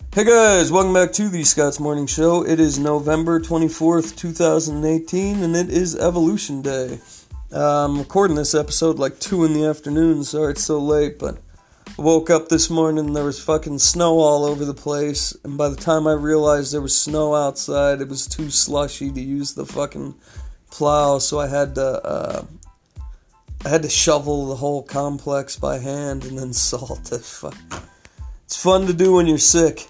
Hey guys, welcome back to the Scott's Morning Show. It is November 24th, 2018, and it is Evolution Day. I'm recording this episode like 2 in the afternoon, sorry it's so late, but I woke up this morning and there was fucking snow all over the place, and by the time I realized there was snow outside, it was too slushy to use the fucking plow, so I had to shovel the whole complex by hand and then salt it. It's fun to do when you're sick.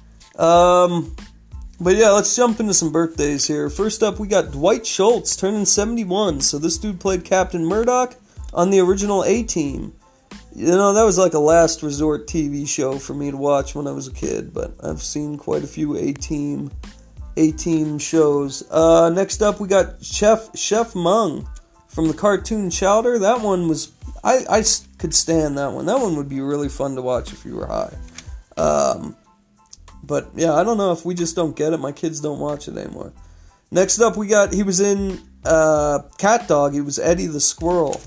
But yeah, let's jump into some birthdays here. First up, we got Dwight Schultz turning 71. So this dude played Captain Murdoch on the original A-Team. You know, that was like a last resort TV show for me to watch when I was a kid, but I've seen quite a few A-Team shows. Next up, we got Chef Mung from the cartoon Chowder. That one was, I could stand that one. That one would be really fun to watch if you were high. But yeah, I don't know if we just don't get it. My kids don't watch it anymore. Next up, he was in Cat Dog. He was Eddie the Squirrel.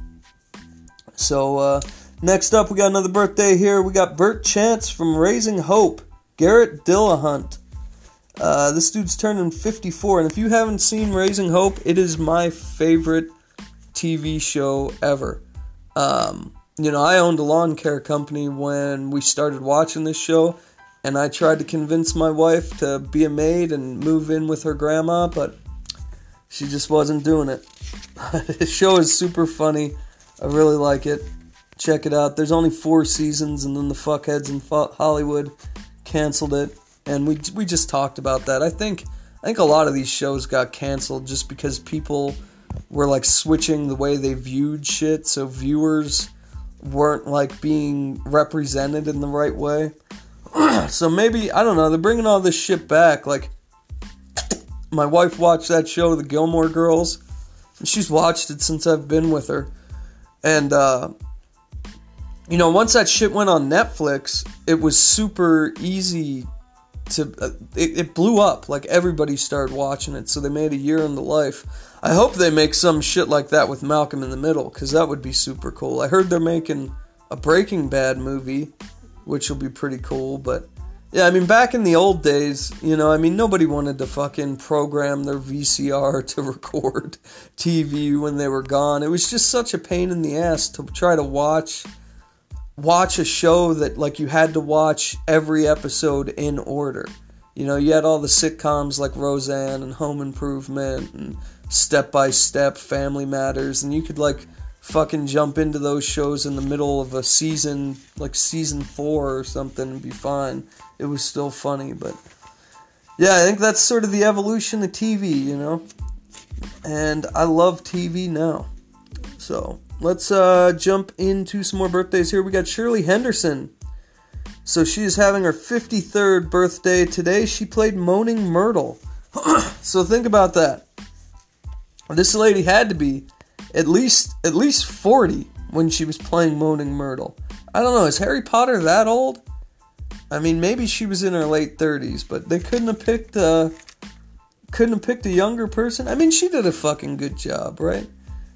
So next up, we got another birthday here. We got Bert Chance from Raising Hope. Garrett Dillahunt. This dude's turning 54. And if you haven't seen Raising Hope, it is my favorite TV show ever. You know, I owned a lawn care company when we started watching this show. And I tried to convince my wife to be a maid and move in with her grandma, but she just wasn't doing it. The show is super funny. I really like it. Check it out. There's only 4 seasons, and then the fuckheads in Hollywood canceled it. And we just talked about that. I think a lot of these shows got canceled just because people were like switching the way they viewed shit, so viewers weren't like being represented in the right way. So maybe, I don't know, they're bringing all this shit back. Like, my wife watched that show, The Gilmore Girls, and she's watched it since I've been with her. And, you know, once that shit went on Netflix, it was super easy to, it blew up. Like, everybody started watching it, so they made A Year in the Life. I hope they make some shit like that with Malcolm in the Middle, because that would be super cool. I heard they're making a Breaking Bad movie, which will be pretty cool, but yeah, I mean, back in the old days, you know, I mean, nobody wanted to fucking program their VCR to record TV when they were gone. It was just such a pain in the ass to try to watch a show that, like, you had to watch every episode in order. You know, you had all the sitcoms like Roseanne and Home Improvement and Step by Step, Family Matters, and you could, like, fucking jump into those shows in the middle of a season, like season 4 or something, and be fine. It was still funny, but yeah, I think that's sort of the evolution of TV, you know? And I love TV now. So, let's jump into some more birthdays here. We got Shirley Henderson. So she is having her 53rd birthday today. She played Moaning Myrtle. So think about that. This lady had to be at least 40 when she was playing Moaning Myrtle. I don't know, is Harry Potter that old? I mean, maybe she was in her late 30s, but they couldn't have picked a younger person. I mean, she did a fucking good job, right?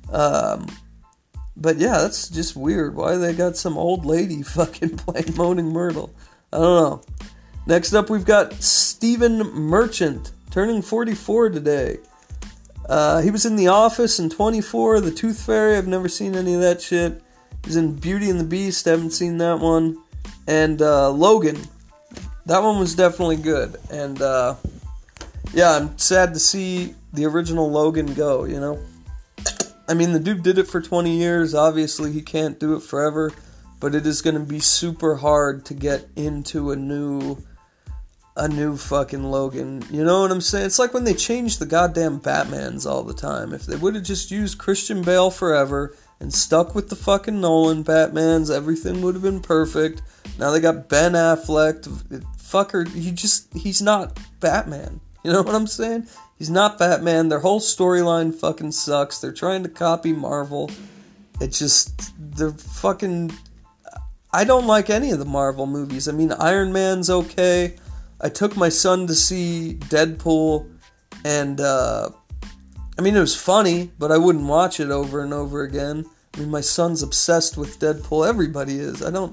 But yeah, that's just weird. Why they got some old lady fucking playing Moaning Myrtle? I don't know. Next up, we've got Stephen Merchant, turning 44 today. He was in The Office in 24, The Tooth Fairy, I've never seen any of that shit. He's in Beauty and the Beast, haven't seen that one. And Logan, that one was definitely good. And yeah, I'm sad to see the original Logan go, you know. I mean, the dude did it for 20 years, obviously he can't do it forever, but it is going to be super hard to get into a new fucking Logan. You know what I'm saying? It's like when they change the goddamn Batmans all the time. If they would have just used Christian Bale forever and stuck with the fucking Nolan Batmans, everything would have been perfect. Now they got Ben Affleck. Fucker, he's not Batman. You know what I'm saying? He's not Batman. Their whole storyline fucking sucks. They're trying to copy Marvel. They're fucking... I don't like any of the Marvel movies. I mean, Iron Man's okay. I took my son to see Deadpool, and, I mean, it was funny, but I wouldn't watch it over and over again. I mean, my son's obsessed with Deadpool. Everybody is.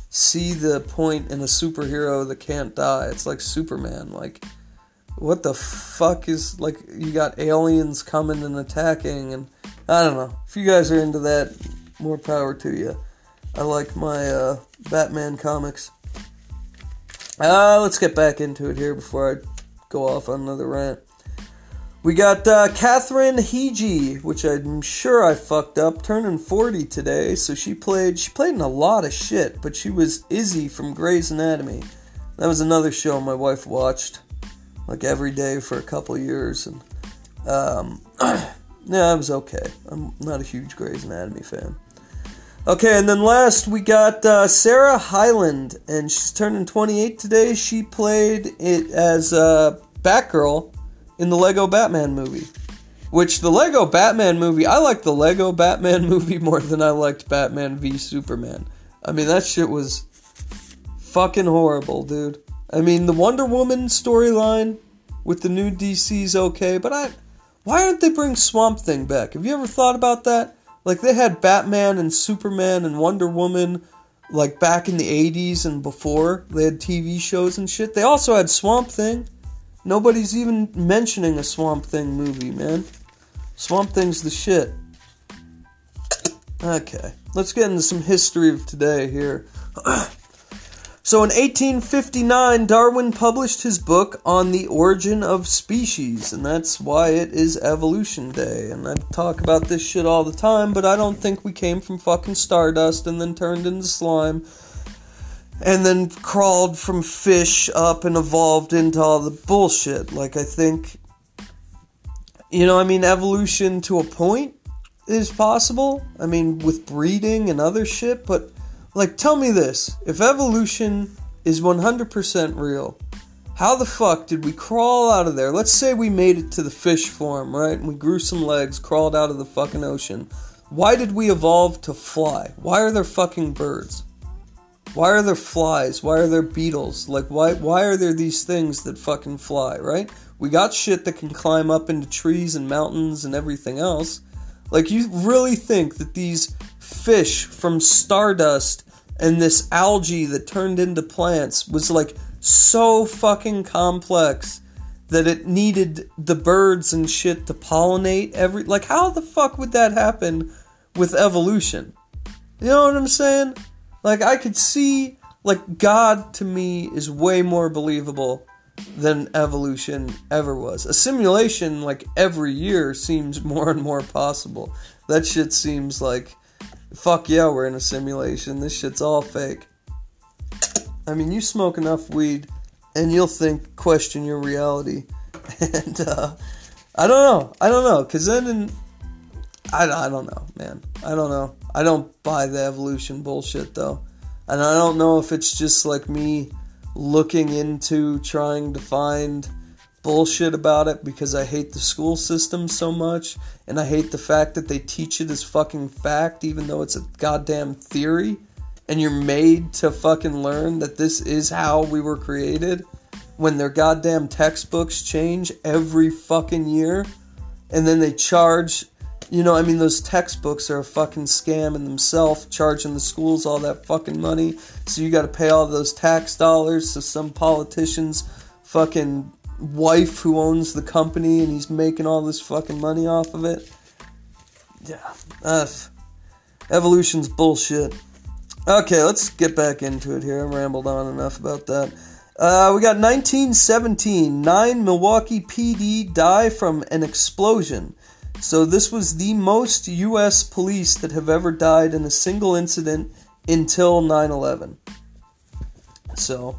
see the point in a superhero that can't die. It's like Superman. Like, what the fuck is, like, you got aliens coming and attacking, and I don't know. If you guys are into that, more power to you. I like my Batman comics. Let's get back into it here before I go off on another rant. We got Catherine Heggie, which I'm sure I fucked up, turning 40 today. So she played in a lot of shit, but she was Izzy from Grey's Anatomy. That was another show my wife watched like every day for a couple years, and yeah, it was okay. I'm not a huge Grey's Anatomy fan. Okay, and then last we got Sarah Hyland, and she's turning 28 today. She played it as Batgirl in the Lego Batman movie. Which, the Lego Batman movie, I like the Lego Batman movie more than I liked Batman v Superman. I mean, that shit was fucking horrible, dude. I mean, the Wonder Woman storyline with the new DC's okay, but why aren't they bring Swamp Thing back? Have you ever thought about that? Like, they had Batman and Superman and Wonder Woman, like, back in the 80s and before. They had TV shows and shit. They also had Swamp Thing. Nobody's even mentioning a Swamp Thing movie, man. Swamp Thing's the shit. Okay, let's get into some history of today here. So in 1859, Darwin published his book on the origin of species, and that's why it is Evolution Day. And I talk about this shit all the time, but I don't think we came from fucking stardust and then turned into slime and then crawled from fish up and evolved into all the bullshit. Like, I think, I mean, evolution to a point is possible. I mean, with breeding and other shit, but, like, tell me this. If evolution is 100% real, how the fuck did we crawl out of there? Let's say we made it to the fish form, right? And we grew some legs, crawled out of the fucking ocean. Why did we evolve to fly? Why are there fucking birds? Why are there flies? Why are there beetles? Like, why are there these things that fucking fly, right? We got shit that can climb up into trees and mountains and everything else. Like, you really think that these fish from stardust and this algae that turned into plants was, like, so fucking complex that it needed the birds and shit to pollinate like, how the fuck would that happen with evolution? You know what I'm saying? Like, I could see, like, God to me is way more believable than evolution ever was. A simulation, like, every year seems more and more possible. That shit seems like, fuck yeah, we're in a simulation. This shit's all fake. I mean, you smoke enough weed and you'll question your reality. And, I don't know, because then I don't know, man. I don't know. I don't buy the evolution bullshit, though. And I don't know if it's just like me looking into trying to find bullshit about it because I hate the school system so much, and I hate the fact that they teach it as fucking fact even though it's a goddamn theory, and you're made to fucking learn that this is how we were created when their goddamn textbooks change every fucking year, and then they charge... those textbooks are a fucking scam in themselves, charging the schools all that fucking money. So you gotta pay all those tax dollars to some politician's fucking wife who owns the company, and he's making all this fucking money off of it. Yeah. Evolution's bullshit. Okay, let's get back into it here. I rambled on enough about that. We got 1917. 9 Milwaukee PD die from an explosion. So this was the most U.S. police that have ever died in a single incident until 9/11. So,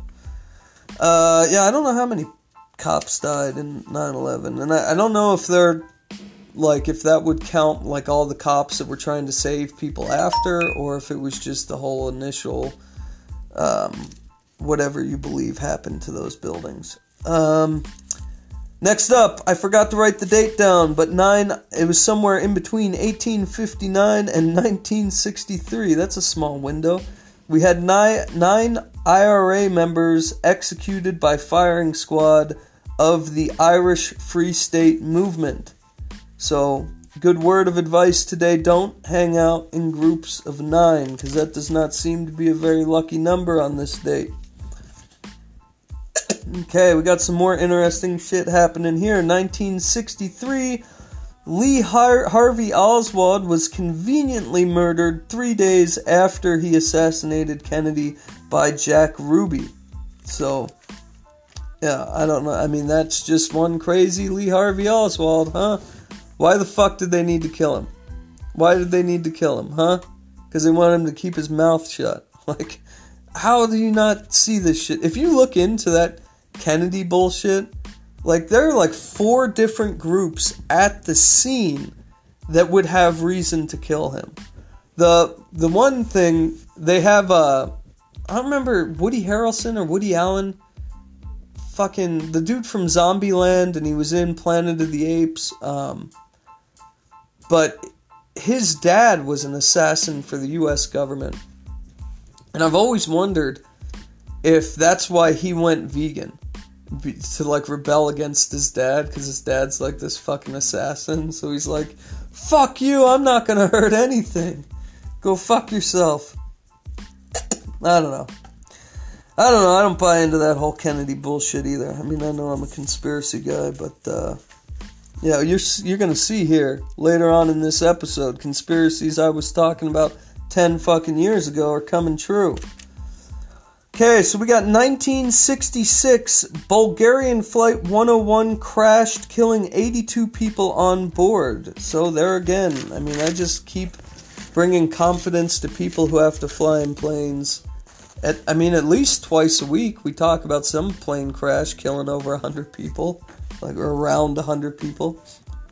I don't know how many cops died in 9/11. And I don't know if they're, like, if that would count, like, all the cops that were trying to save people after, or if it was just the whole initial, whatever you believe happened to those buildings. Next up, I forgot to write the date down, but it was somewhere in between 1859 and 1963. That's a small window. We had 9 IRA members executed by firing squad of the Irish Free State movement. So, Good word of advice today, don't hang out in groups of 9, because that does not seem to be a very lucky number on this date. Okay, we got some more interesting shit happening here. 1963, Lee Harvey Oswald was conveniently murdered 3 days after he assassinated Kennedy by Jack Ruby. So, yeah, I don't know. I mean, that's just one crazy Lee Harvey Oswald, huh? Why the fuck did they need to kill him? Why did they need to kill him, huh? Because they wanted him to keep his mouth shut. Like, how do you not see this shit? If you look into that Kennedy bullshit, like, there are like 4 different groups at the scene that would have reason to kill him. The one thing, they have, I don't remember, Woody Harrelson or Woody Allen, fucking, the dude from Zombieland, and he was in Planet of the Apes, but his dad was an assassin for the U.S. government. And I've always wondered if that's why he went vegan. To, like, rebel against his dad, because his dad's, like, this fucking assassin. So he's like, fuck you, I'm not gonna hurt anything. Go fuck yourself. I don't know. I don't buy into that whole Kennedy bullshit either. I mean, I know I'm a conspiracy guy, but, yeah, you're going to see here later on in this episode, conspiracies I was talking about 10 fucking years ago are coming true. Okay, so we got 1966, Bulgarian Flight 101 crashed, killing 82 people on board. So there again, I mean, I just keep bringing confidence to people who have to fly in planes. At least twice a week, we talk about some plane crash killing over 100 people. Like, or around 100 people.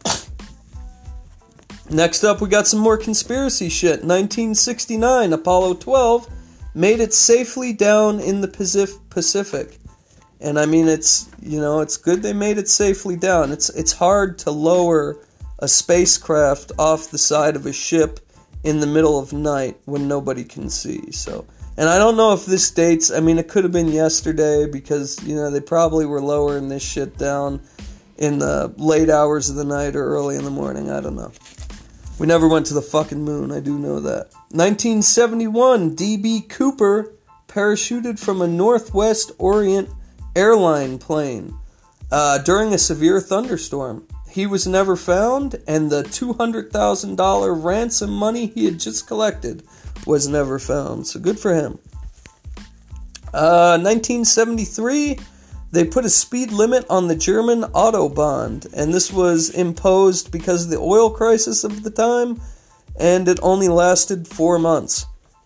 Next up, we got some more conspiracy shit. 1969, Apollo 12 made it safely down in the Pacific. And I mean, it's good they made it safely down. It's hard to lower a spacecraft off the side of a ship in the middle of night when nobody can see. So, and I don't know if this dates, I mean, it could have been yesterday because, they probably were lowering this shit down in the late hours of the night or early in the morning. I don't know. We never went to the fucking moon, I do know that. 1971, D.B. Cooper parachuted from a Northwest Orient airline plane during a severe thunderstorm. He was never found, and the $200,000 ransom money he had just collected was never found. So good for him. 1973, they put a speed limit on the German Autobahn, and this was imposed because of the oil crisis of the time, and it only lasted 4 months.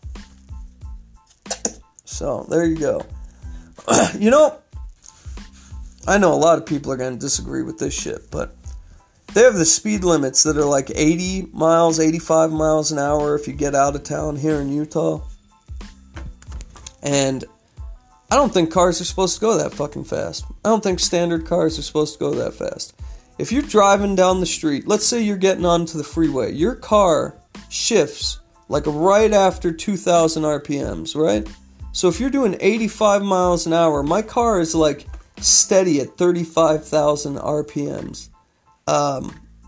So, there you go. I know a lot of people are going to disagree with this shit, but they have the speed limits that are like 80 miles, 85 miles an hour if you get out of town here in Utah. And I don't think cars are supposed to go that fucking fast. I don't think standard cars are supposed to go that fast. If you're driving down the street, let's say you're getting onto the freeway, your car shifts like right after 2,000 RPMs, right? So if you're doing 85 miles an hour, my car is like steady at 35,000 RPMs. Or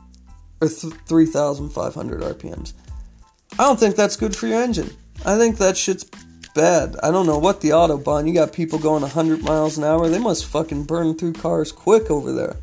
3,500 RPMs. I don't think that's good for your engine. I think that shit's bad. I don't know what the Autobahn, you got people going 100 miles an hour. They must fucking burn through cars quick over there.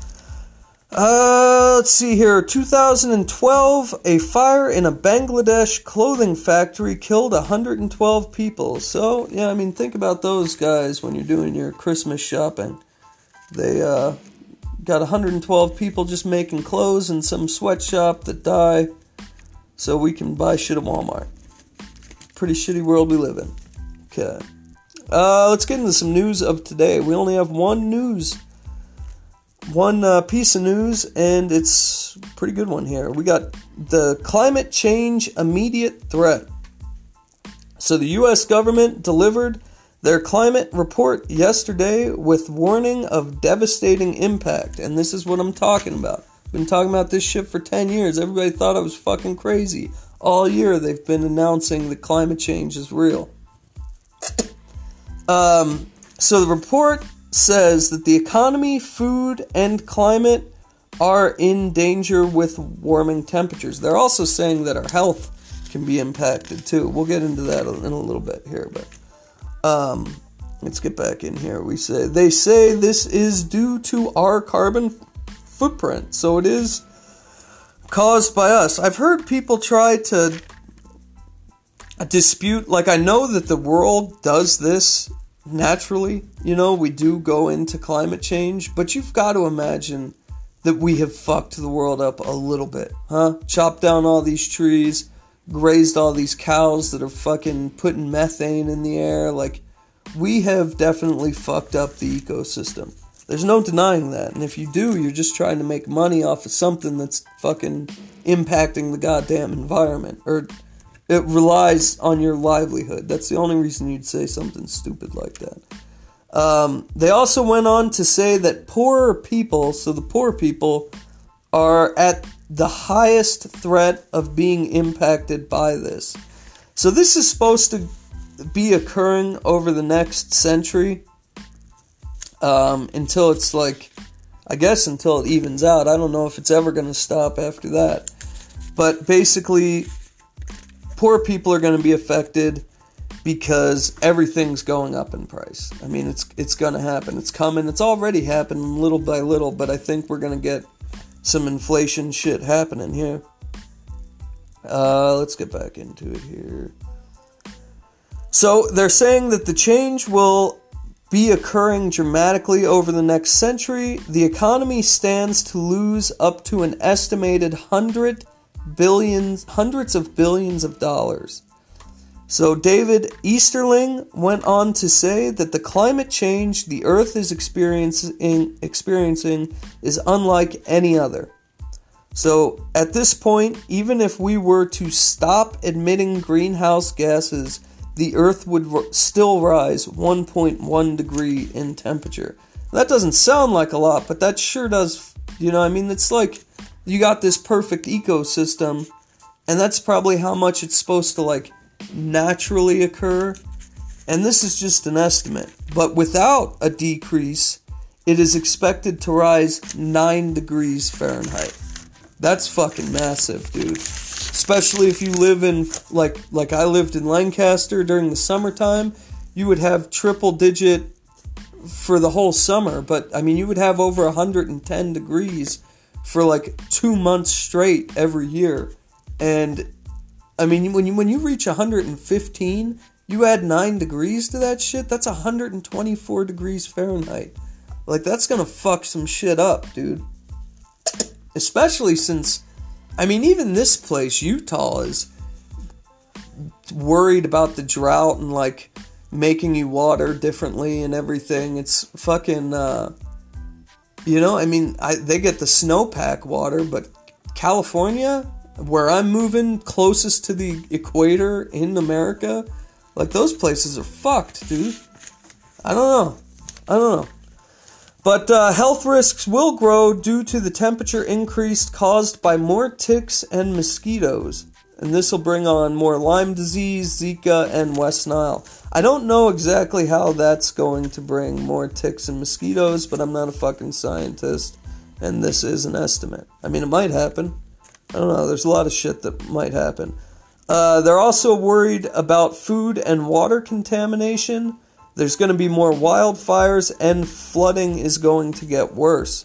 Let's see here. 2012, a fire in a Bangladesh clothing factory killed 112 people. So, yeah, I mean, think about those guys when you're doing your Christmas shopping. They, got 112 people just making clothes in some sweatshop that die so we can buy shit at Walmart. Pretty shitty world we live in. Okay. Let's get into some news of today. We only have one piece of news, and it's a pretty good one here. We got the climate change immediate threat. So the U.S. government delivered their climate report yesterday with warning of devastating impact. And this is what I'm talking about. I've been talking about this shit for 10 years. Everybody thought I was fucking crazy. All year they've been announcing that climate change is real. So the report says that the economy, food, and climate are in danger with warming temperatures. They're also saying that our health can be impacted too. We'll get into that in a little bit here, but let's get back in here. They say this is due to our carbon footprint, so it is caused by us. I've heard people try to dispute, like, I know that the world does this naturally, we do go into climate change, but you've got to imagine that we have fucked the world up a little bit, huh? Chopped down all these trees, grazed all these cows that are fucking putting methane in the air. Like, we have definitely fucked up the ecosystem. There's no denying that. And if you do, you're just trying to make money off of something that's fucking impacting the goddamn environment. Or it relies on your livelihood. That's the only reason you'd say something stupid like that. They also went on to say that poorer people, so the poor people, are at the highest threat of being impacted by this. So this is supposed to be occurring over the next century, until it's like, I guess until it evens out. I don't know if it's ever going to stop after that. But basically, poor people are going to be affected because everything's going up in price. I mean, it's going to happen. It's coming. It's already happening little by little, but I think we're going to get some inflation shit happening here. Let's get back into it here. So they're saying that the change will be occurring dramatically over the next century. The economy stands to lose up to an estimated hundreds of billions of dollars. So David Easterling went on to say that the climate change the Earth is experiencing is unlike any other. So at this point, even if we were to stop emitting greenhouse gases, the Earth would still rise 1.1 degree in temperature. That doesn't sound like a lot, but that sure does, it's like you got this perfect ecosystem, and that's probably how much it's supposed to, naturally occur. And this is just an estimate. But without a decrease, it is expected to rise 9 degrees Fahrenheit. That's fucking massive, dude. Especially if you live in, like I lived in Lancaster during the summertime, you would have triple digit for the whole summer. But, you would have over 110 degrees for 2 months straight every year. And, when you reach 115, you add 9 degrees to that shit, that's 124 degrees Fahrenheit. That's gonna fuck some shit up, dude. Especially since, even this place, Utah, is worried about the drought and, making you water differently and everything. It's fucking, they get the snowpack water, but California, where I'm moving closest to the equator in America, those places are fucked, dude. I don't know. But health risks will grow due to the temperature increase caused by more ticks and mosquitoes. And this will bring on more Lyme disease, Zika, and West Nile. I don't know exactly how that's going to bring more ticks and mosquitoes, but I'm not a fucking scientist, and this is an estimate. It might happen. I don't know. There's a lot of shit that might happen. They're also worried about food and water contamination. There's going to be more wildfires, and flooding is going to get worse.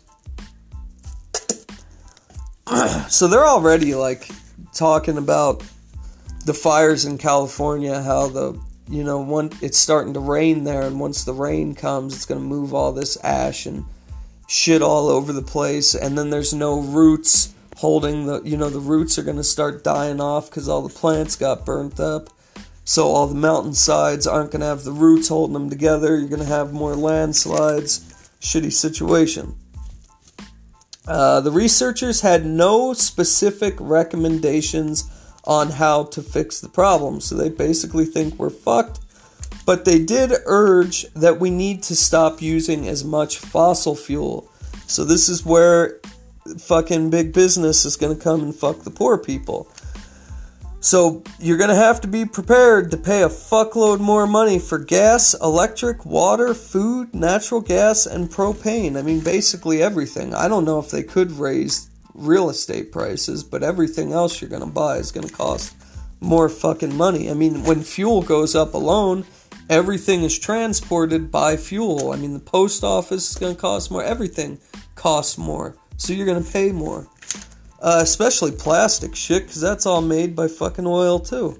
So they're already, talking about the fires in California, how it's starting to rain there, and once the rain comes, it's going to move all this ash and shit all over the place, and then there's no roots holding the roots are going to start dying off because all the plants got burnt up. So all the mountainsides aren't going to have the roots holding them together. You're going to have more landslides. Shitty situation. The researchers had no specific recommendations on how to fix the problem. So they basically think we're fucked. But they did urge that we need to stop using as much fossil fuel. So this is where fucking big business is going to come and fuck the poor people. So you're going to have to be prepared to pay a fuckload more money for gas, electric, water, food, natural gas, and propane. I mean, basically everything. I don't know if they could raise real estate prices, but everything else you're going to buy is going to cost more fucking money. I mean, when fuel goes up alone, everything is transported by fuel. I mean, the post office is going to cost more. Everything costs more. So you're going to pay more. Especially plastic shit, because that's all made by fucking oil too.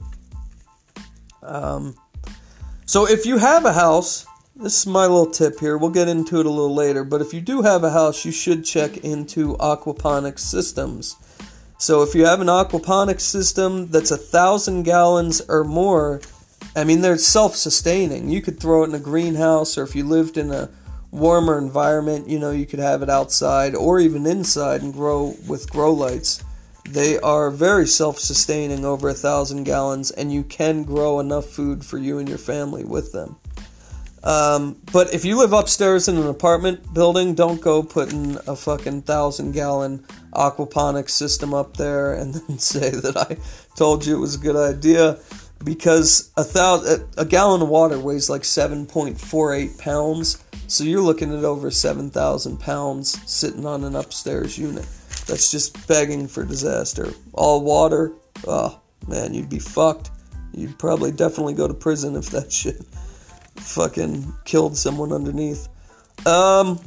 So if you have a house, this is my little tip here, we'll get into it a little later, but if you do have a house, you should check into aquaponics systems. So if you have an aquaponics system that's 1,000 gallons or more, I mean, they're self-sustaining. You could throw it in a greenhouse, or if you lived in a warmer environment, you know, you could have it outside or even inside and grow with grow lights. They are very self-sustaining, over 1,000 gallons, and you can grow enough food for you and your family with them. But if you live upstairs in an apartment building, don't go putting a fucking 1,000-gallon aquaponics system up there and then say that I told you it was a good idea, because a gallon of water weighs like 7.48 pounds. So you're looking at over 7,000 pounds sitting on an upstairs unit. That's just begging for disaster. All water, oh man, you'd be fucked. You'd probably definitely go to prison if that shit fucking killed someone underneath. So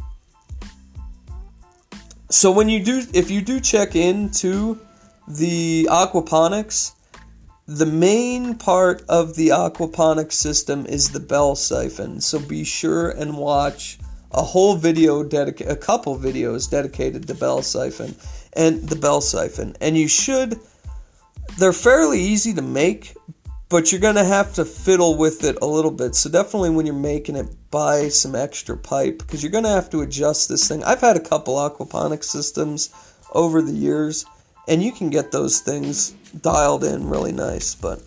if you do check into the aquaponics, the main part of the aquaponics system is the bell siphon. So be sure and watch a whole video, a couple videos dedicated to bell siphon and the bell siphon. And they're fairly easy to make, but you're going to have to fiddle with it a little bit. So definitely when you're making it, buy some extra pipe, because you're going to have to adjust this thing. I've had a couple aquaponics systems over the years, and you can get those things dialed in really nice. But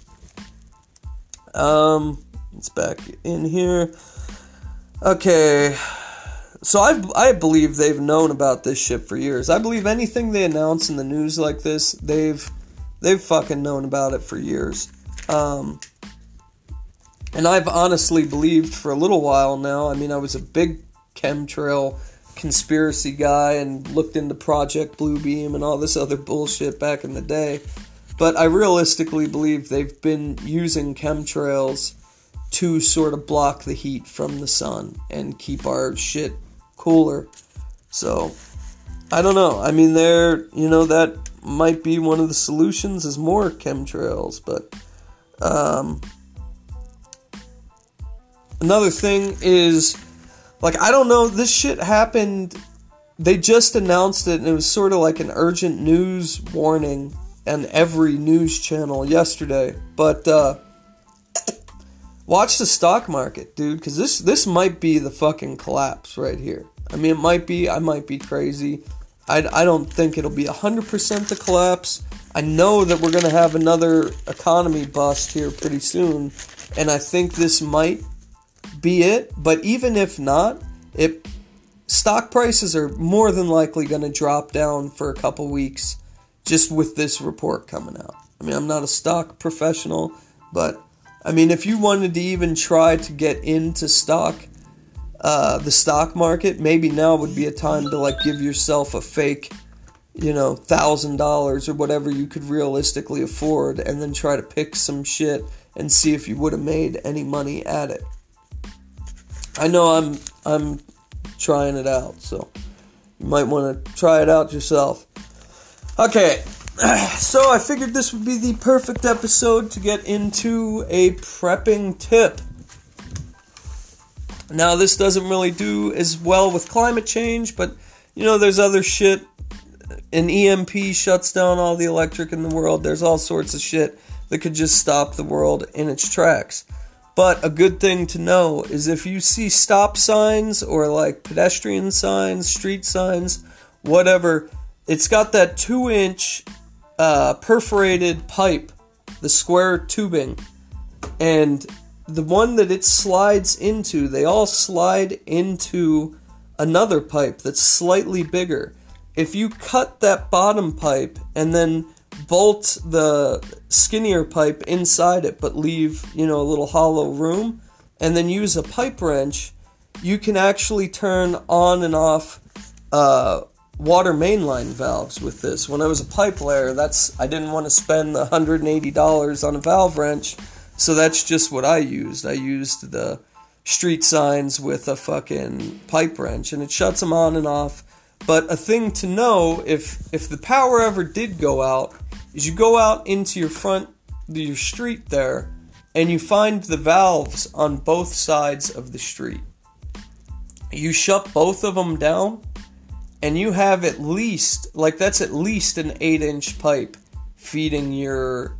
it's back in here. Okay, so I believe they've known about this shit for years. I believe anything they announce in the news like this, they've fucking known about it for years. And I've honestly believed for a little while now. I mean, I was a big chemtrail conspiracy guy and looked into Project Bluebeam and all this other bullshit back in the day. But I realistically believe they've been using chemtrails to sort of block the heat from the sun and keep our shit cooler. So, I don't know. I mean, that might be one of the solutions, is more chemtrails. But another thing is, like, I don't know, this shit happened, they just announced it, and it was sort of like an urgent news warning on every news channel yesterday. But watch the stock market, dude, because this might be the fucking collapse right here. I mean, it might be, I might be crazy. I don't think it'll be 100% the collapse. I know that we're going to have another economy bust here pretty soon, and I think this might be it. But even if not, stock prices are more than likely going to drop down for a couple weeks just with this report coming out. I mean, I'm not a stock professional, but I mean, if you wanted to even try to get into the stock market, maybe now would be a time to, like, give yourself a fake, $1,000 or whatever you could realistically afford, and then try to pick some shit and see if you would have made any money at it. I know I'm trying it out, so you might want to try it out yourself. Okay, so I figured this would be the perfect episode to get into a prepping tip. Now, this doesn't really do as well with climate change, but, there's other shit. An EMP shuts down all the electric in the world. There's all sorts of shit that could just stop the world in its tracks. But a good thing to know is if you see stop signs or, like, pedestrian signs, street signs, whatever, it's got that 2-inch perforated pipe, the square tubing, and the one that it slides into, they all slide into another pipe that's slightly bigger. If you cut that bottom pipe and then bolt the skinnier pipe inside it, but leave, a little hollow room, and then use a pipe wrench, you can actually turn on and off water mainline valves with this. When I was a pipe layer, I didn't want to spend the $180 on a valve wrench, so that's just what I used. I used the street signs with a fucking pipe wrench, and it shuts them on and off. But a thing to know, if the power ever did go out, is you go out into your street there, and you find the valves on both sides of the street. You shut both of them down, and you have at least an 8-inch pipe feeding your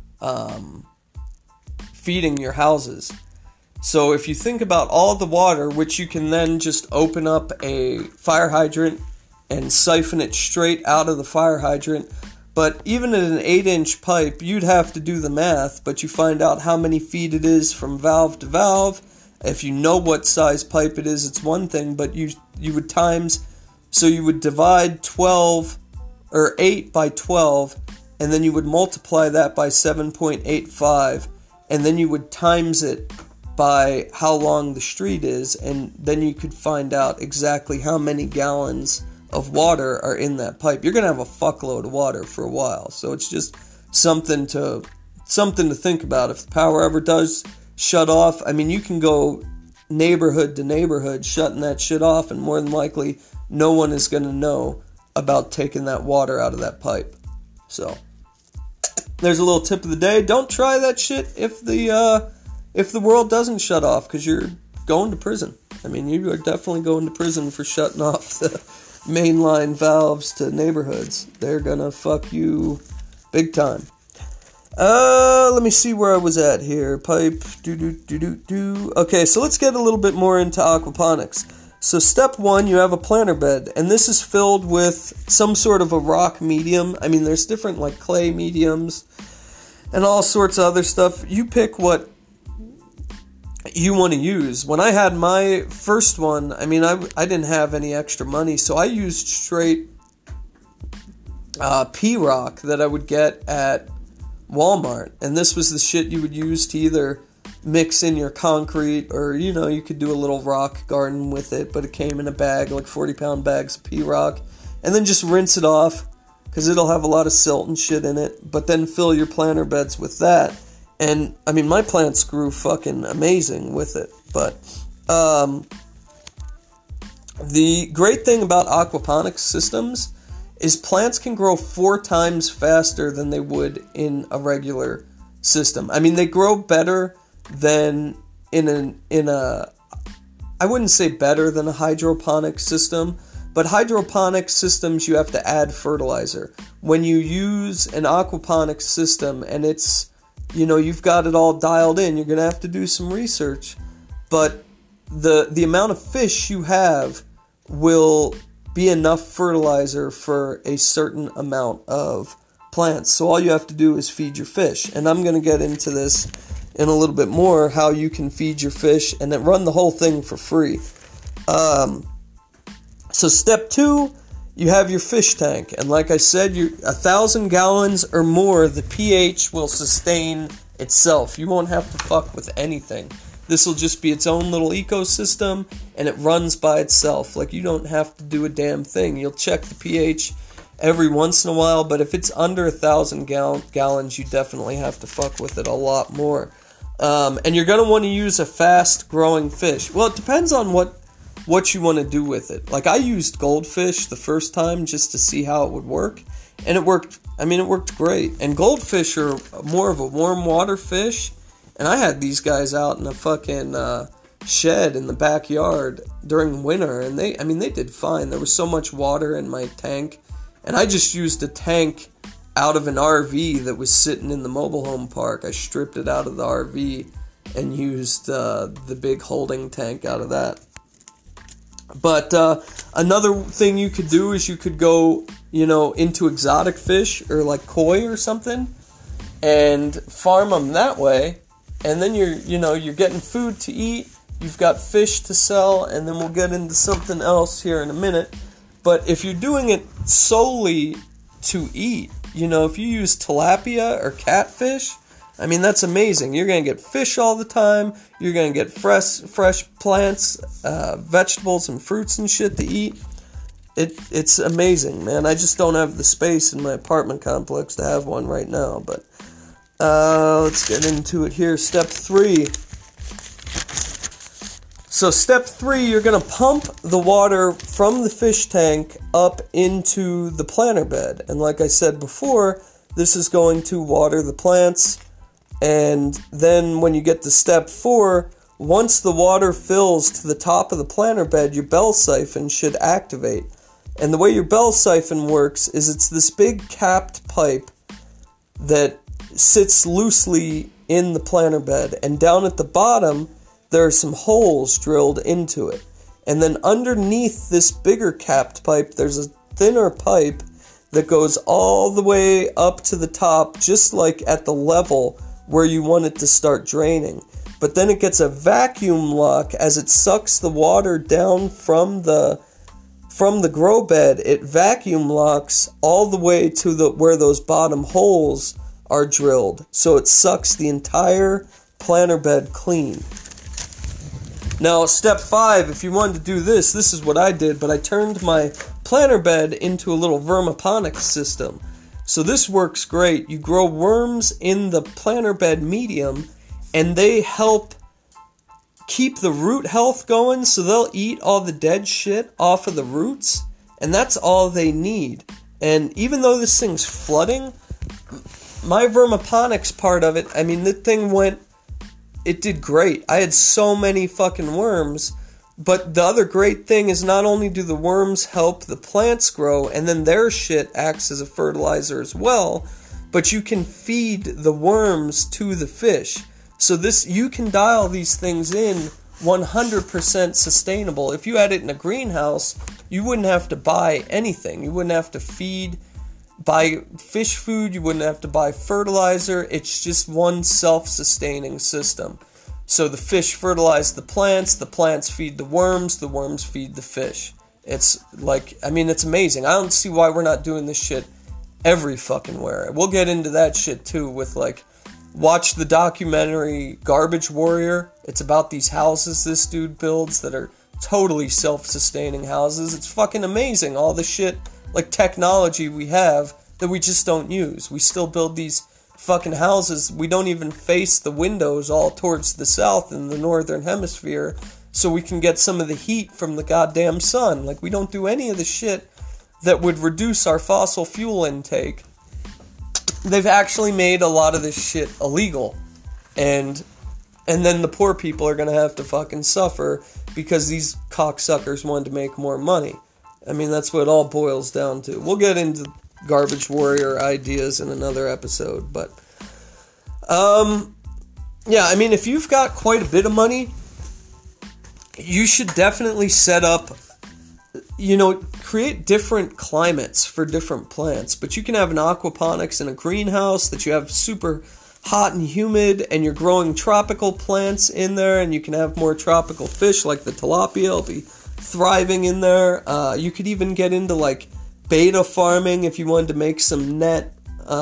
houses. So if you think about all the water, which you can then just open up a fire hydrant and siphon it straight out of the fire hydrant. But even at an 8-inch pipe, you'd have to do the math, but you find out how many feet it is from valve to valve. If you know what size pipe it is, it's one thing, but you would divide 12 or 8 by 12, and then you would multiply that by 7.85, and then you would times it by how long the street is, and then you could find out exactly how many gallons of water are in that pipe. You're going to have a fuckload of water for a while, so it's just something to think about. If the power ever does shut off, you can go neighborhood to neighborhood shutting that shit off, and more than likely no one is going to know about taking that water out of that pipe. So there's a little tip of the day. Don't try that shit if the world doesn't shut off, because you're going to prison. You are definitely going to prison for shutting off the mainline valves to neighborhoods. They're gonna fuck you big time. Let me see where I was at here. Pipe, Okay, so let's get a little bit more into aquaponics. So step 1, you have a planter bed, and this is filled with some sort of a rock medium. There's different like clay mediums and all sorts of other stuff. You pick what you want to use. When I had my first one, I didn't have any extra money, so I used straight P-rock that I would get at Walmart, and this was the shit you would use to either mix in your concrete, or you could do a little rock garden with it, but it came in a bag, like 40-pound bags of P-rock, and then just rinse it off, because it'll have a lot of silt and shit in it, but then fill your planter beds with that. And, my plants grew fucking amazing with it. But, the great thing about aquaponics systems is plants can grow 4 times faster than they would in a regular system. They grow better than I wouldn't say better than a hydroponic system, but hydroponic systems, you have to add fertilizer. When you use an aquaponic system and it's, you've got it all dialed in, you're going to have to do some research. But the amount of fish you have will be enough fertilizer for a certain amount of plants. So all you have to do is feed your fish. And I'm going to get into this in a little bit more, how you can feed your fish and then run the whole thing for free. So step 2, you have your fish tank, and like I said, 1,000 gallons or more, the pH will sustain itself. You won't have to fuck with anything. This will just be its own little ecosystem, and it runs by itself. Like, you don't have to do a damn thing. You'll check the pH every once in a while, but if it's under 1,000 gallons, you definitely have to fuck with it a lot more. And you're going to want to use a fast-growing fish. Well, it depends on what you want to do with it. Like, I used goldfish the first time just to see how it would work, and it worked. It worked great. And goldfish are more of a warm water fish, and I had these guys out in a fucking shed in the backyard during winter, and they did fine. There was so much water in my tank, and I just used a tank out of an RV that was sitting in the mobile home park. I stripped it out of the RV and used the big holding tank out of that. But another thing you could do is you could go, into exotic fish or like koi or something and farm them that way. And then you're getting food to eat, you've got fish to sell, and then we'll get into something else here in a minute. But if you're doing it solely to eat, if you use tilapia or catfish, I mean, that's amazing. You're going to get fish all the time. You're going to get fresh plants, vegetables, and fruits and shit to eat. It's amazing, man. I just don't have the space in my apartment complex to have one right now. But let's get into it here. Step 3. So step 3, you're going to pump the water from the fish tank up into the planter bed. And like I said before, this is going to water the plants. And then when you get to step 4, once the water fills to the top of the planter bed, your bell siphon should activate. And the way your bell siphon works is it's this big capped pipe that sits loosely in the planter bed. And down at the bottom, there are some holes drilled into it. And then underneath this bigger capped pipe, there's a thinner pipe that goes all the way up to the top, just like at the level where you want it to start draining. But then it gets a vacuum lock as it sucks the water down from the grow bed. It vacuum locks all the way to where those bottom holes are drilled. So it sucks the entire planter bed clean. Now, step 5, if you wanted to do this is what I did, but I turned my planter bed into a little vermiponics system. So this works great. You grow worms in the planter bed medium, and they help keep the root health going, so they'll eat all the dead shit off of the roots, and that's all they need. And even though this thing's flooding, my vermiponics part of it, I mean, the thing it did great. I had so many fucking worms. But the other great thing is not only do the worms help the plants grow, and then their shit acts as a fertilizer as well, but you can feed the worms to the fish. So you can dial these things in 100% sustainable. If you had it in a greenhouse, you wouldn't have to buy anything. You wouldn't have to buy fish food, you wouldn't have to buy fertilizer. It's just one self-sustaining system. So the fish fertilize the plants feed the worms feed the fish. It's it's amazing. I don't see why we're not doing this shit every fucking where. We'll get into that shit too with watch the documentary Garbage Warrior. It's about these houses this dude builds that are totally self-sustaining houses. It's fucking amazing, all the shit, technology we have that we just don't use. We still build these fucking houses. We don't even face the windows all towards the south in the northern hemisphere, so we can get some of the heat from the goddamn sun. We don't do any of the shit that would reduce our fossil fuel intake. They've actually made a lot of this shit illegal, and then the poor people are gonna have to fucking suffer because these cocksuckers wanted to make more money. I mean, that's what it all boils down to. We'll get into Garbage Warrior ideas in another episode, but yeah, I mean, if you've got quite a bit of money, you should definitely set up, create different climates for different plants. But you can have an aquaponics in a greenhouse that you have super hot and humid, and you're growing tropical plants in there, and you can have more tropical fish like the tilapia will be thriving in there. You could even get into beta farming if you wanted to make some net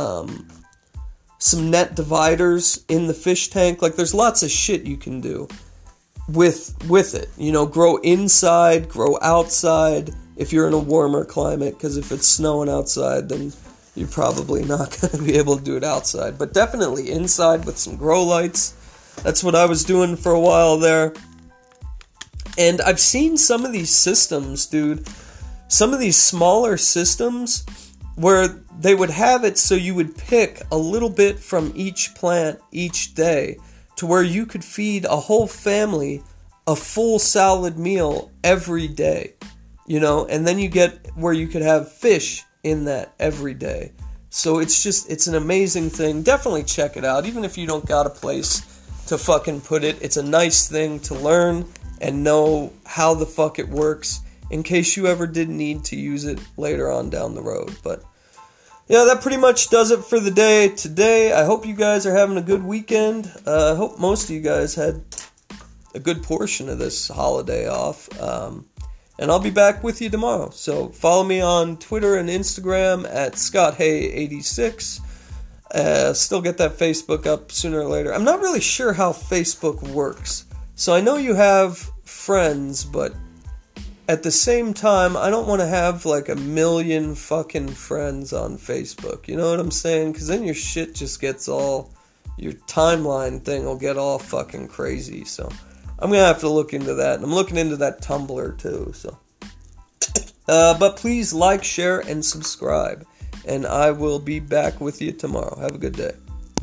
dividers in the fish tank. There's lots of shit you can do with it. Grow inside, grow outside if you're in a warmer climate, because if it's snowing outside, then you're probably not going to be able to do it outside. But definitely inside with some grow lights. That's what I was doing for a while there. And I've seen some of these systems, dude. Some of these smaller systems where they would have it so you would pick a little bit from each plant each day, to where you could feed a whole family a full salad meal every day, and then you get where you could have fish in that every day. So it's an amazing thing. Definitely check it out, even if you don't got a place to fucking put it. It's a nice thing to learn and know how the fuck it works, in case you ever did need to use it later on down the road. But yeah, that pretty much does it for the day today. I hope you guys are having a good weekend. I hope most of you guys had a good portion of this holiday off. And I'll be back with you tomorrow. So follow me on Twitter and Instagram at ScottHay86. Still get that Facebook up sooner or later. I'm not really sure how Facebook works. So I know you have friends, but at the same time, I don't want to have like 1 million fucking friends on Facebook. You know what I'm saying? Because then your shit just gets all... Your timeline thing will get all fucking crazy. So I'm going to have to look into that. And I'm looking into that Tumblr too. So, but please like, share, and subscribe. And I will be back with you tomorrow. Have a good day.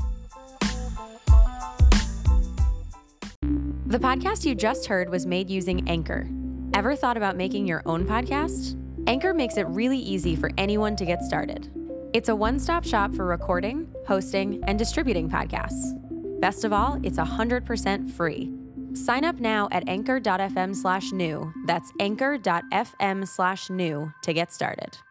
The podcast you just heard was made using Anchor. Ever thought about making your own podcast? Anchor makes it really easy for anyone to get started. It's a one-stop shop for recording, hosting, and distributing podcasts. Best of all, it's 100% free. Sign up now at anchor.fm/new. That's anchor.fm/new to get started.